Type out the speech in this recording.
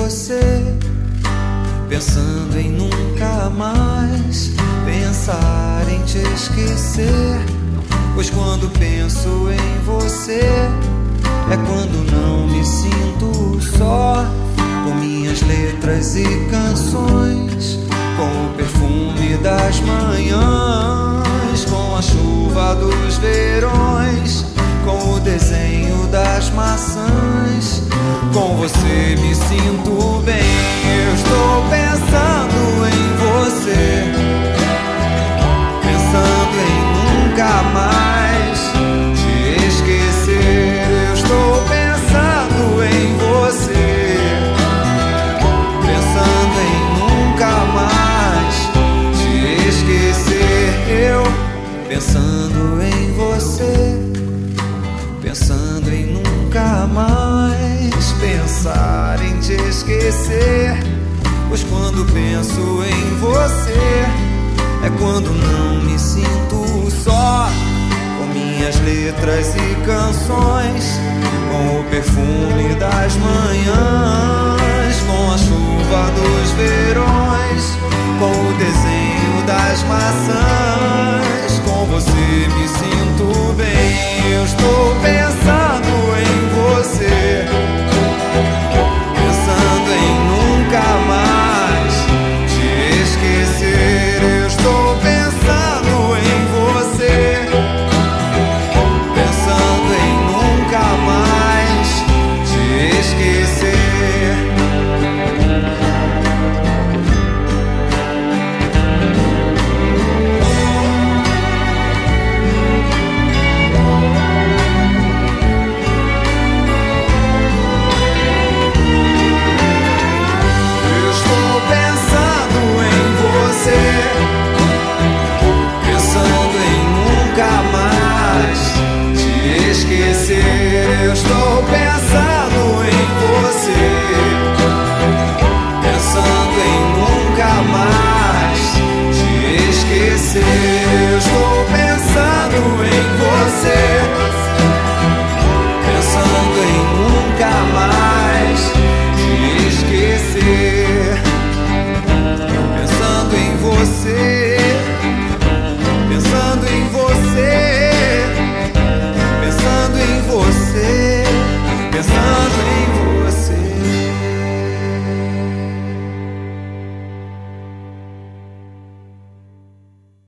você, pensando em nunca mais pensar em te esquecer. Pois quando penso em você é quando não me sinto só, com minhas letras e canções, com o perfume das manhãs, com a chuva dos verões, com o desenho das maçãs. Com você me sinto bem. Eu estou pensando em você, pensando em nunca mais te esquecer. Eu estou pensando em você, pensando em nunca mais te esquecer. Eu pensando em você, pensando em nunca mais pensar em te esquecer. Pois quando penso em você é quando não me sinto só, com minhas letras e canções, com o perfume das manhãs, com a chuva dos verões, com o desenho das maçãs. Com você me sinto bem. Eu estou pensando em você, pensando em nunca mais